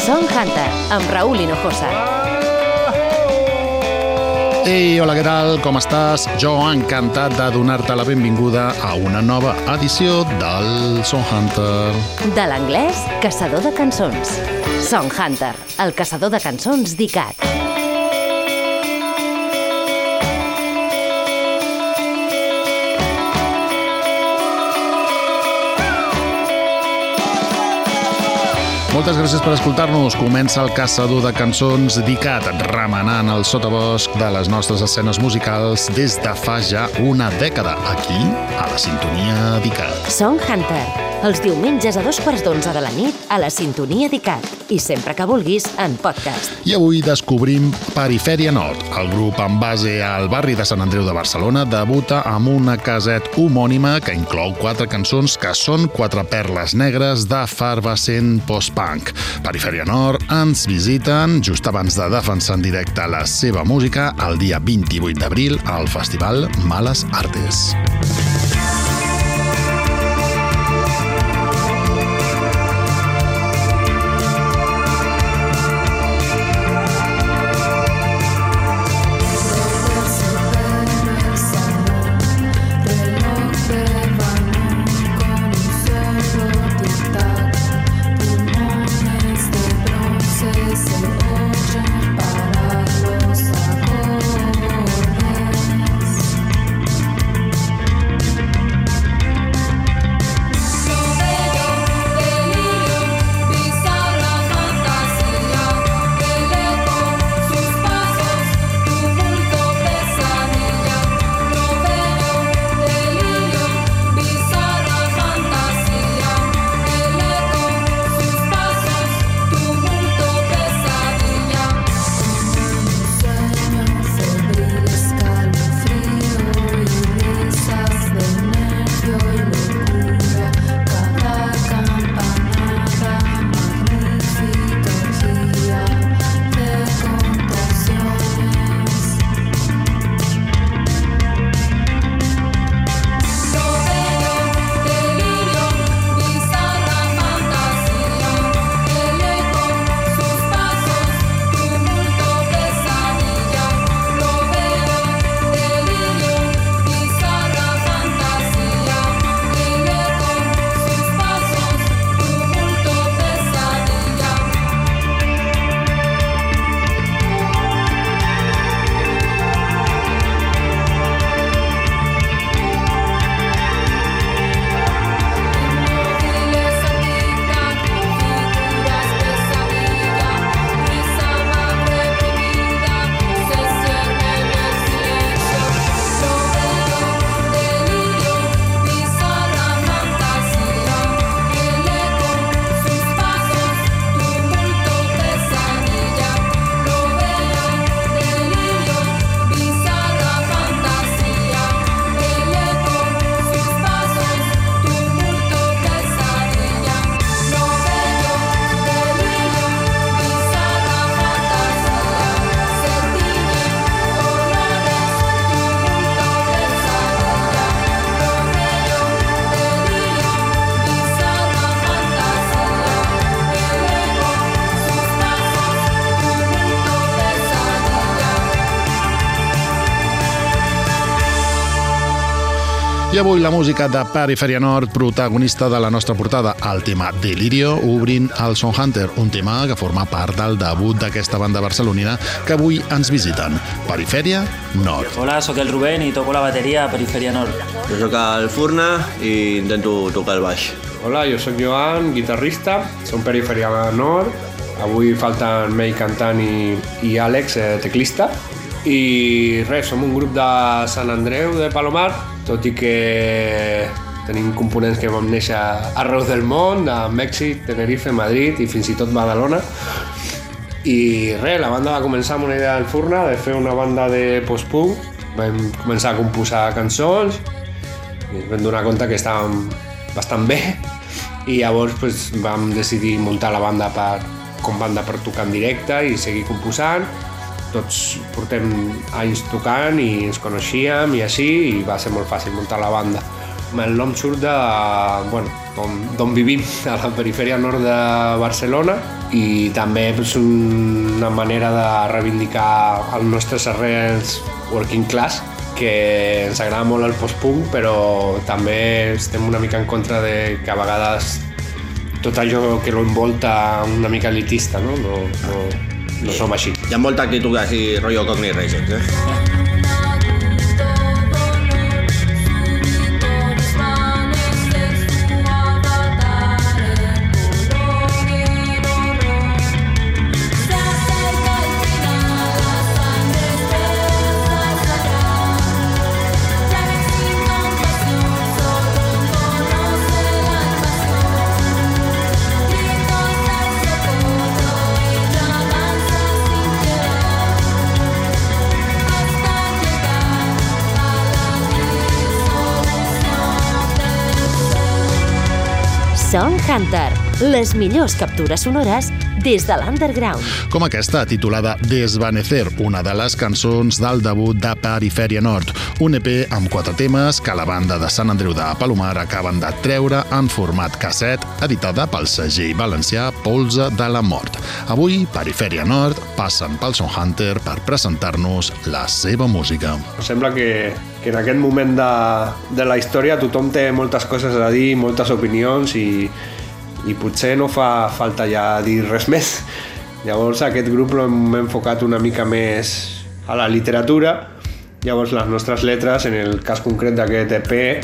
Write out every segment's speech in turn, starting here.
Song Hunter, amb Raúl Hinojosa. Ei, hola, què tal? Com estàs? Jo encantat de donar-te la benvinguda a una nova edició del Song Hunter. De l'anglès, caçador de cançons. Song Hunter, el caçador de cançons d'ICAT. Moltes gràcies per escoltar-nos. Comença el caçador de cançons d'ICAT, remenant el sotabosc de les nostres escenes musicals des de fa ja una dècada, aquí, a la sintonia d'ICAT. Song Hunter, els diumenges a 2:15 de la nit a la sintonia d'ICAT i sempre que vulguis en podcast. I avui descobrim Perifèria Nord. El grup amb base al barri de Sant Andreu de Barcelona debuta amb una caset homònima que inclou 4 cançons que són 4 perles negres d'efervescent post-punk. Perifèria Nord ens visiten just abans de defensar en directe la seva música el dia 28 d'abril al Festival Males Artes. I avui la música de Perifèria Nord, protagonista de la nostra portada, el tema Delirio, obrint el Song Hunter, un tema que forma part del debut d'aquesta banda barcelonina que avui ens visiten, Perifèria Nord. Hola, sóc el Rubén i toco la bateria a Perifèria Nord. Jo sóc el Furna i intento tocar el baix. Hola, jo sóc Joan, guitarrista, som Perifèria Nord. Avui falten May cantant i Àlex, teclista. I res, som un grup de Sant Andreu de Palomar, tot i que tenim components que vam néixer arreu del món, de Mèxic, Tenerife, Madrid i fins i tot Badalona. I res, la banda va començar amb una idea del Furna de fer una banda de post-punk. Vam començar a composar cançons i ens vam donar compte que estàvem bastant bé i llavors pues, vam decidir muntar la banda com banda per tocar en directe i seguir composant. Tots portem anys tocant i ens coneixíem i així, i va ser molt fàcil muntar la banda. el nom surt de, d'on vivim, a la perifèria nord de Barcelona, i també és una manera de reivindicar els nostres arrels working class, que ens agrada molt el post-punk, però també estem una mica en contra de que a vegades tot allò que lo envolta una mica elitista, no som així. Hi ha molta actitud així, rotllo Cockney Rejects, Song Hunter, les millors captures sonores des de l'underground. Com aquesta, titulada Desvanecer, una de les cançons del debut de Perifèria Nord, un EP amb 4 temes que la banda de Sant Andreu de Palomar acaben de treure en format casset, editada pel segell valencià Polze de la Mort. Avui, Perifèria Nord passen pel Song Hunter per presentar-nos la seva música. Sembla que en aquest moment de la història tothom té moltes coses a dir, moltes opinions i potser no fa falta ja dir res més. Llavors aquest grup l'hem enfocat una mica més a la literatura. Llavors les nostres lletres, en el cas concret d'aquest EP,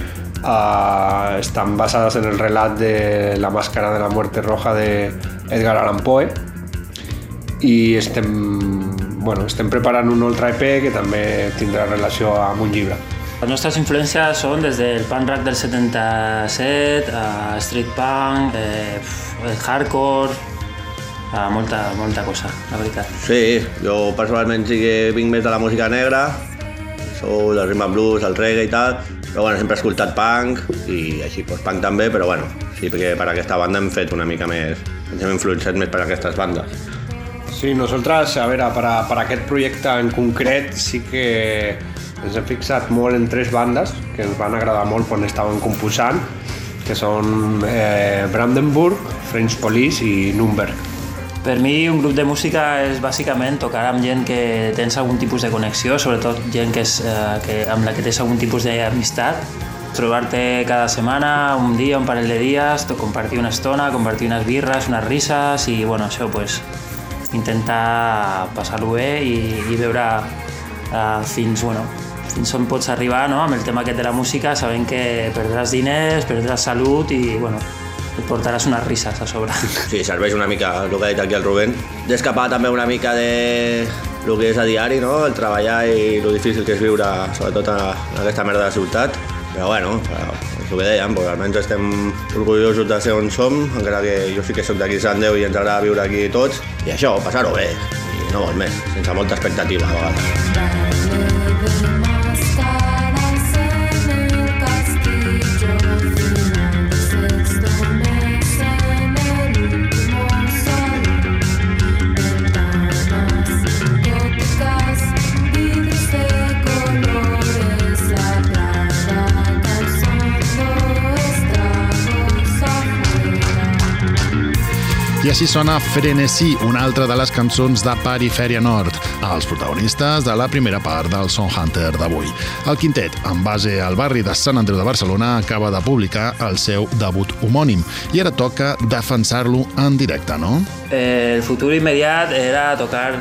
estan basades en el relat de La màscara de la muerte roja d'Edgar Allan Poe, i estem preparant un altre EP que també tindrà relació amb un llibre. Les nostres influències són des del punk rock del 77, street punk, el hardcore, molta cosa, la veritat. Sí, jo personalment sí que vinc més de la música negra, soul, el rhythm and blues, el reggae i tal, però sempre he escoltat punk i així post-punk també, però sí que per aquesta banda hem fet una mica més, ens hem influenciat més per aquestes bandes. Sí, nosaltres, a veure, per aquest projecte en concret sí que ens hem fixat molt en 3 bandes que ens van agradar molt quan estàvem composant, que són Brandenburg, French Police i Nürnberg. Per mi un grup de música és bàsicament tocar amb gent que tens algun tipus de connexió, sobretot gent amb la que tens algun tipus d'amistat. Trobar-te cada setmana, un dia, un parell de dies, compartir una estona, compartir unes birres, unes risses i això, intentar passar-ho bé i veure fins on pots arribar, no? Amb el tema aquest de la música, sabent que perdràs diners, perdràs salut i et portaràs unes risses a sobre. Sí, serveix una mica, el que ha dit aquí el Rubén, d'escapar també una mica de el que és a diari, no? El treballar i el difícil que és viure, sobretot en aquesta merda de ciutat. Però és el que dèiem, almenys estem orgullosos de ser on som, encara que jo sí que soc d'aquí Sant Andreu i ens agrada viure aquí tots, i això, passar-ho bé, i no molt més, sense molta expectativa a vegades. I així sona Frenesí, una altra de les cançons de Perifèria Nord, els protagonistes de la primera part del Song Hunter d'avui. El quintet, amb base al barri de Sant Andreu de Barcelona, acaba de publicar el seu debut homònim i ara toca defensar-lo en directe, no? El futur immediat era tocar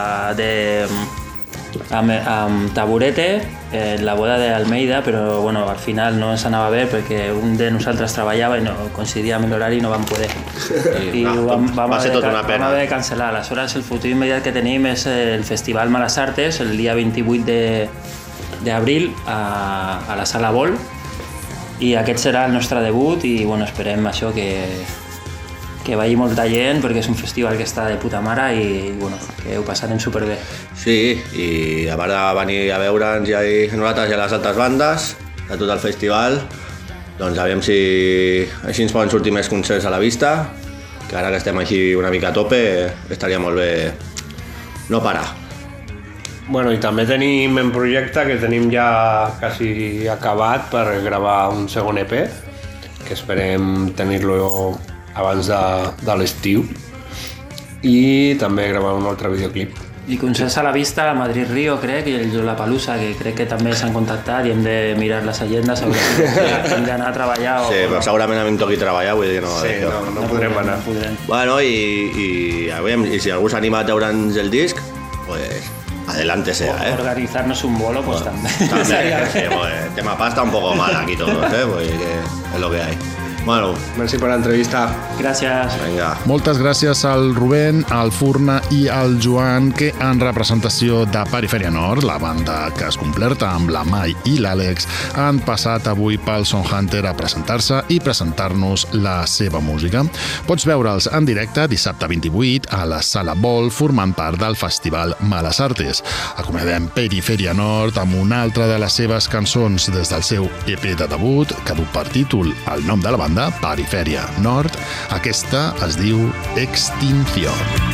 amb Taburete en la boda d'Almeida, però al final no ens anava bé perquè un de nosaltres treballava i no coincidia amb l'horari i no vam poder. I vam haver de cancel·lar. Aleshores, el futur immediat que tenim és el Festival Malas Artes, el dia 28 d'abril a la Sala Vol, i aquest serà el nostre debut i esperem això que vagi molta gent perquè és un festival que està de puta mare i que ho passarem superbé. Sí, i a part de venir a veure'ns a nosaltres i a les altres bandes de tot el festival, doncs aviam si així ens poden sortir més concerts a la vista, que ara que estem així una mica a tope estaria molt bé no parar. Bueno, i també tenim en projecte que tenim ja quasi acabat per gravar un segon EP, que esperem tenir-lo abans de l'estiu, i també gravar un altre videoclip. I concerts a la vista a Madrid-Rio, crec, i el Lollapalooza, que crec que també s'han contactat i hem de mirar les agendes, hem d'anar a treballar. Sí, però segurament hem toqui treballar, vull dir que no... Sí, no podrem anar. Bueno, i si algú s'anima a treure'ns el disc, pues adelante sea, ¿eh? Organizarnos un bolo, pues también. Sí, pues, tema pasta un poco mal aquí todos, ¿eh? Pues que es lo que hay. Bueno, merci per l'entrevista. Gràcies. Vinga. Moltes gràcies al Rubén, al Furna i al Joan, que en representació de Perifèria Nord, la banda que es completa amb la Mai i l'Àlex, han passat avui pel Sound Hunter a presentar-se i presentar-nos la seva música. Pots veure'ls en directe dissabte 28 a la Sala Bol, formant part del festival Males Artes. Acomiadem Perifèria Nord amb una altra de les seves cançons des del seu EP de debut, que du per títol el nom de la banda, Perifèria Nord. Aquesta es diu Extinción.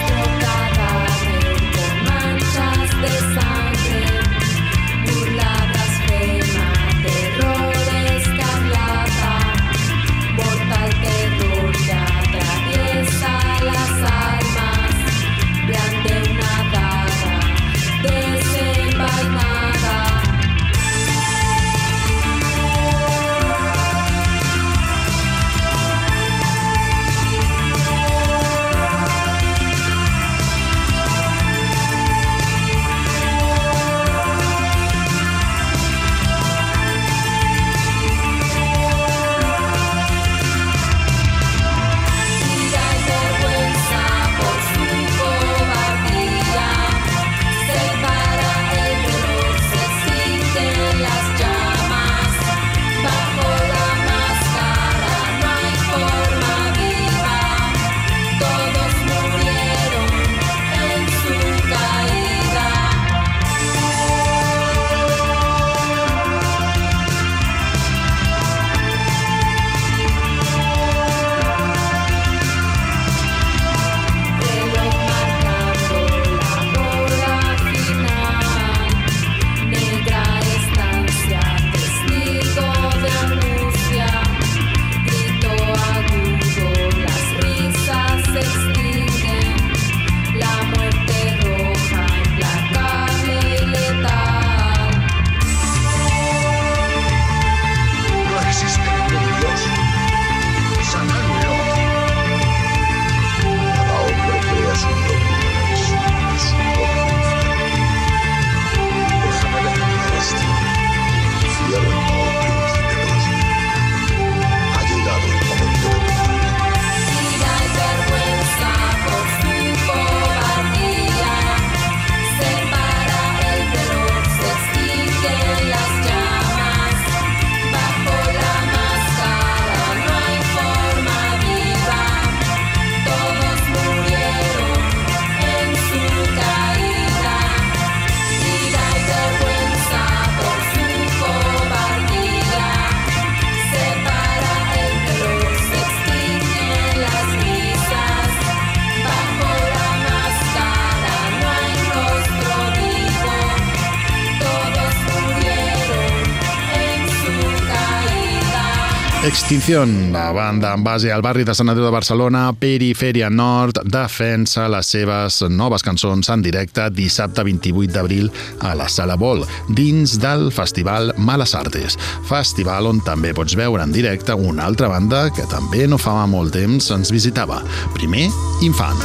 Extinción, la banda en base al barri de Sant Andreu de Barcelona, Perifèria Nord, defensa les seves noves cançons en directe dissabte 28 d'abril a la Sala Bol, dins del Festival Males Artes. Festival on també pots veure en directe una altra banda que també no fa molt temps ens visitava. Primer, Infant.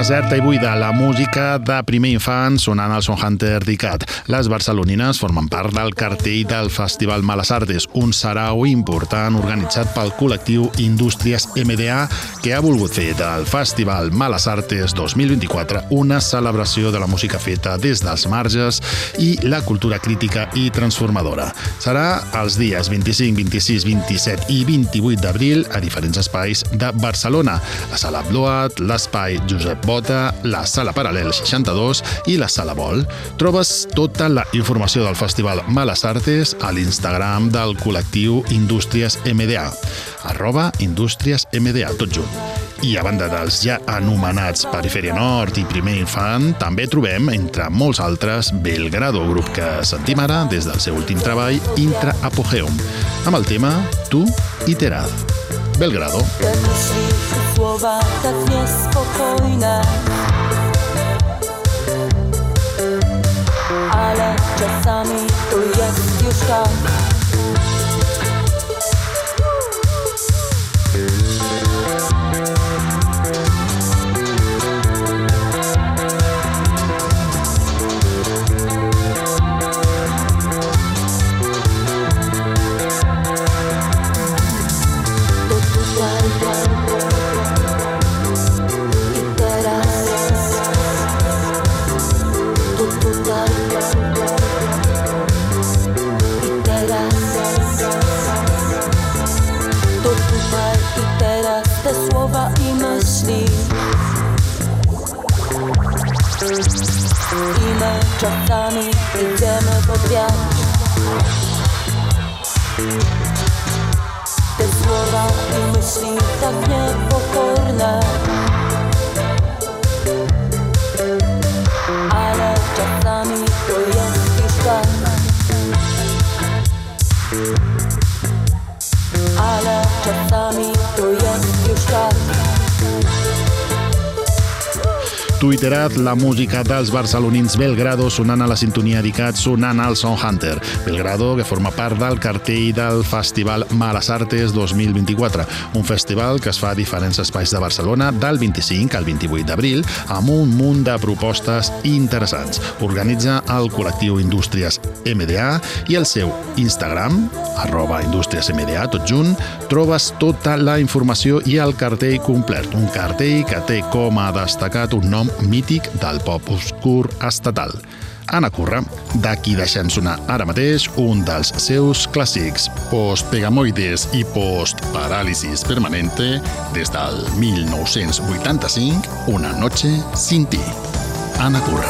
deserta i buida, la música de primer infant sonant al Son Hunter d'ICAT. Les barcelonines formen part del cartell del Festival Males Artes, un sarau important organitzat pel col·lectiu Indústries MDA, que ha volgut fer del Festival Males Artes 2024 una celebració de la música feta des dels marges i la cultura crítica i transformadora. Serà els dies 25, 26, 27 i 28 d'abril a diferents espais de Barcelona, la Sala Bloat, l'Espai Josep Bota, la Sala Paral·lel 62 i la Sala Vol. Trobes tota la informació del Festival Males Artes a l'Instagram del col·lectiu Indústries MDA, @IndústriesMDA, tot junt. I a banda dels ja anomenats Perifèria Nord i Primer Infant, també trobem, entre molts altres, Belgrado, grup que sentim ara des del seu últim treball, Intra Apogeum, amb el tema Tu i Teraz. Belgrado. Słowa tak niespokojne, ale czasami to jest już tak. I my czasami idziemy pod wiatr. Te słowa i myśli tak niepokorne, ale czasami to jest już tak. Ale czasami to jest już tak. Tu i Teraz, la música dels barcelonins Belgrado sonant a la sintonia d'ICAT, sonant al Son Hunter. Belgrado, que forma part del cartell del Festival Males Artes 2024, un festival que es fa a diferents espais de Barcelona del 25 al 28 d'abril amb un munt de propostes interessants. Organitza el col·lectiu Indústries MDA i el seu Instagram, @IndústriesMDA, tot junt, trobes tota la informació i el cartell complet. Un cartell que té com a destacat un nom mític del pop obscur estatal. Anna Curra, d'aquí deixant sonar ara mateix un dels seus clàssics, Post-Pegamoides i Post-Parálisis Permanente, des del 1985, Una noche sin ti. Anna Curra.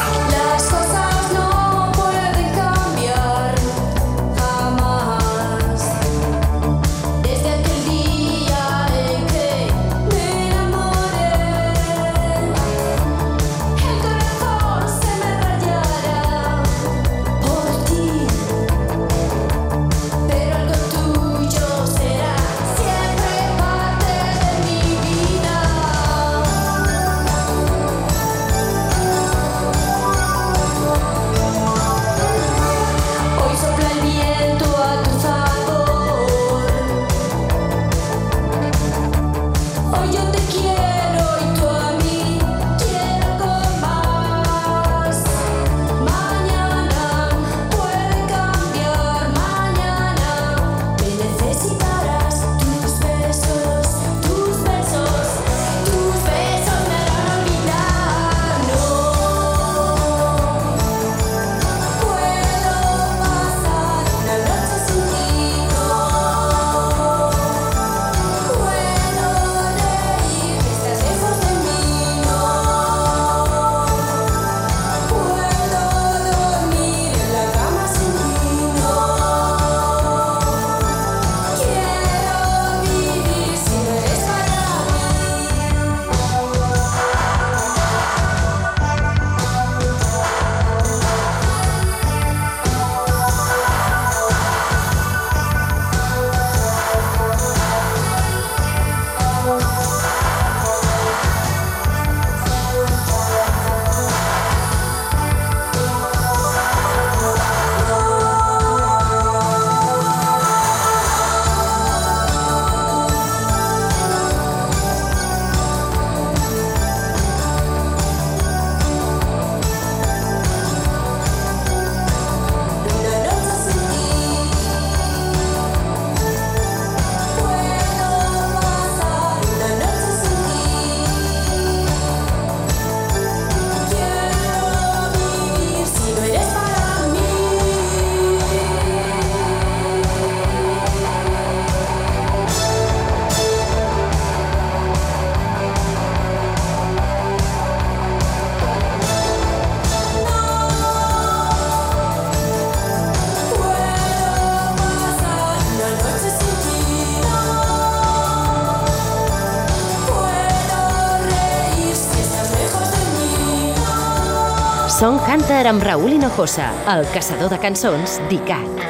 Song Hunter amb Raúl Hinojosa, el caçador de cançons d'ICAT.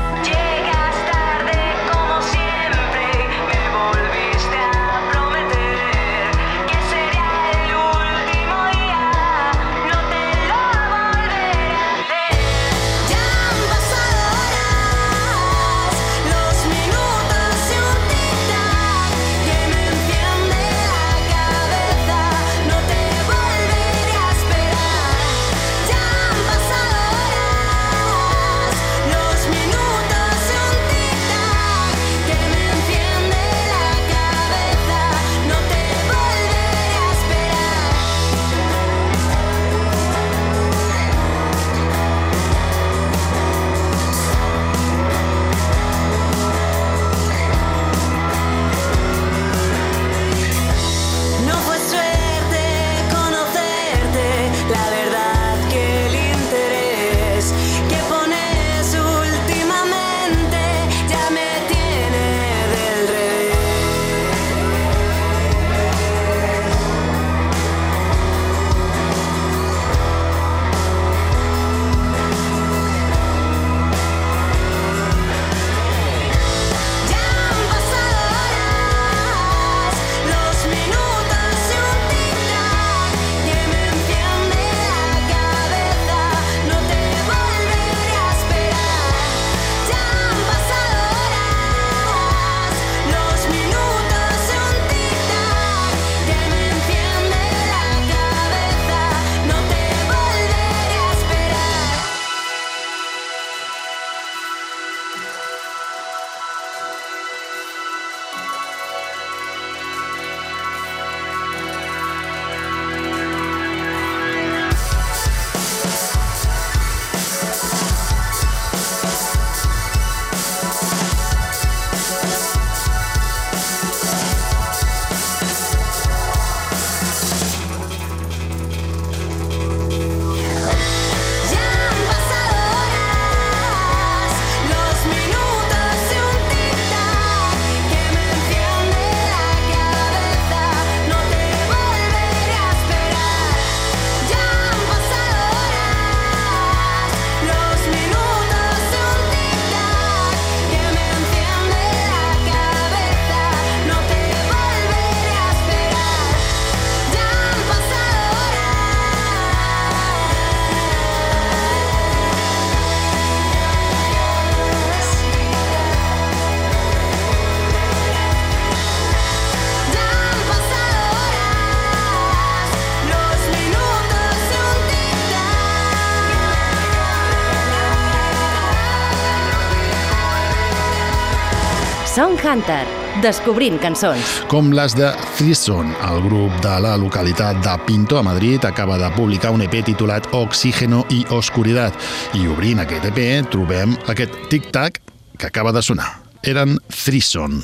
Song Hunter, descobrint cançons. Com les de Threesome, el grup de la localitat de Pinto, a Madrid, acaba de publicar un EP titulat Oxígeno y Oscuridad. I obrint aquest EP trobem aquest tic-tac que acaba de sonar. Eren Threesome.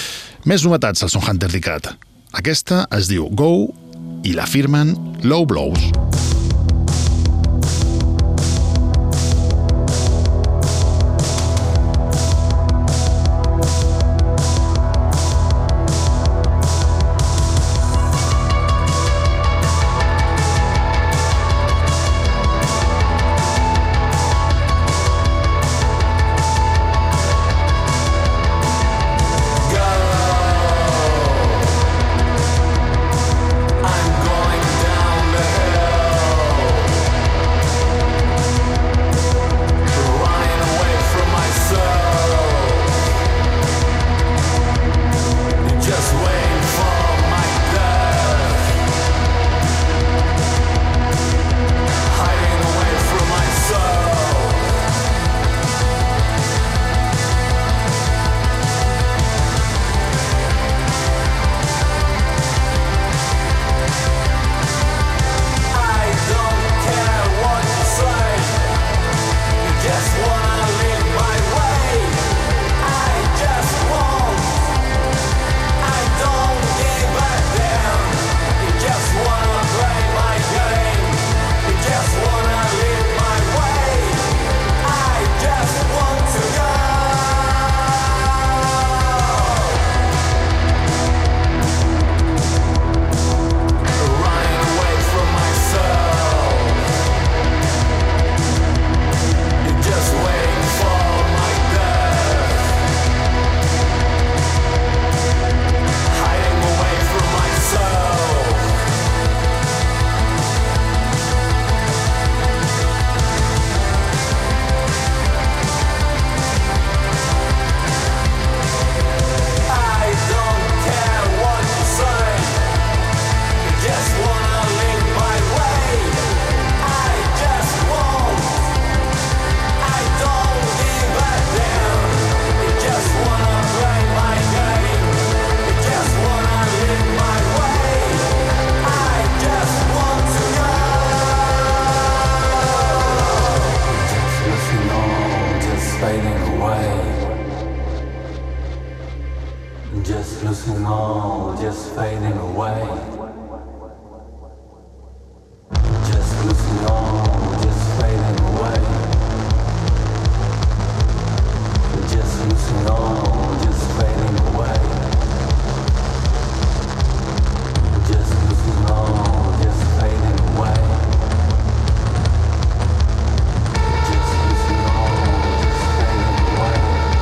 Més novetats al Song Hunter d'ICAT. Aquesta es diu Go i la firmen Low Blows. I'm going down the hill. Just losing all, just fading away. Just losing all, just fading away. Just losing all, just fading away. Just losing all, just fading away. Just losing all, just fading away.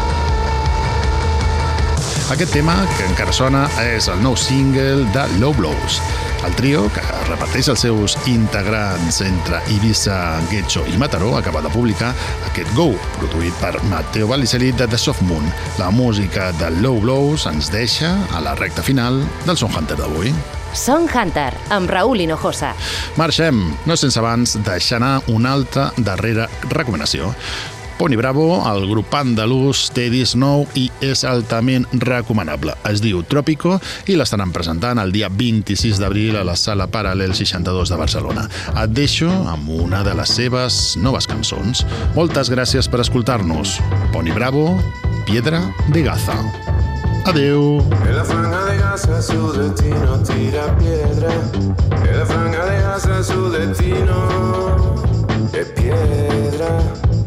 Aquest tema, que encara sona, és el nou single de Low Blows. El trio, que reparteix els seus integrants entre Ibiza, Getxo i Mataró, acaba de publicar aquest Go, produït per Matteo Vallicelli de The Soft Moon. La música de Low Blows ens deixa a la recta final del Son Hunter d'avui. Son Hunter, amb Raúl Hinojosa. Marxem, no sense abans deixar anar una altra darrera recomanació. Pony Bravo, el grup andalús, té disc nou i és altament recomanable. Es diu Trópico i l'estaran presentant el dia 26 d'abril a la Sala Paral·lel 62 de Barcelona. Et deixo amb una de les seves noves cançons. Moltes gràcies per escoltar-nos. Pony Bravo, Piedra de Gaza. Adeu. En la franja de Gaza su destino tira piedra. En la franja de Gaza su destino es piedra.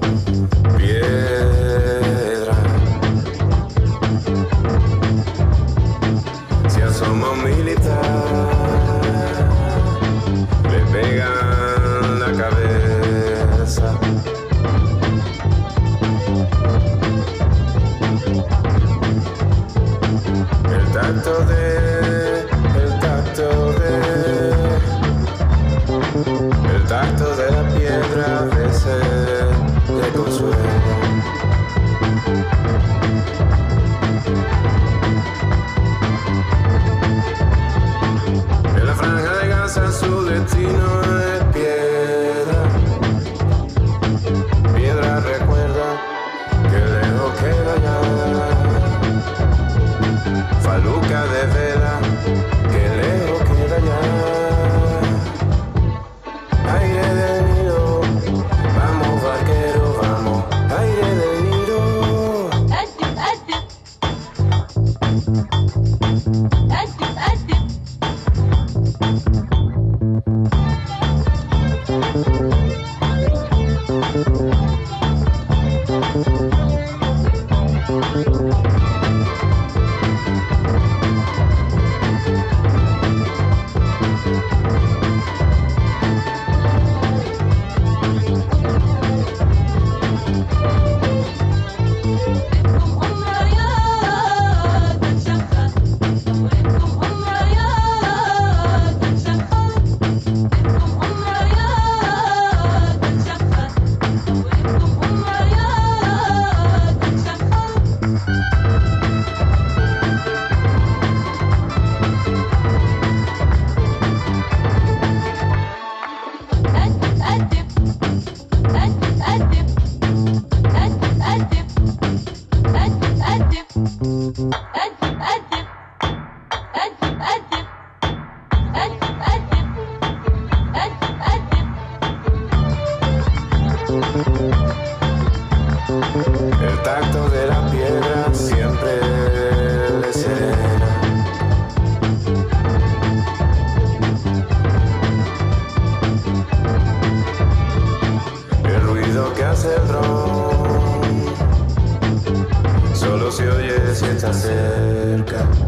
Piedra. Si asoma un militar, le pegan la cabeza. El tacto de la piedra a veces le consuela. En la franja de Gaza su destino es piedra. Piedra recuerda que lejos queda ya. Faluca de vela que lejos queda ya. Aire del nido, vamos vaquero, vamos, aire del nido. El tacto de la piedra siempre le serena. El ruido que hace el ron solo se oye si está cerca.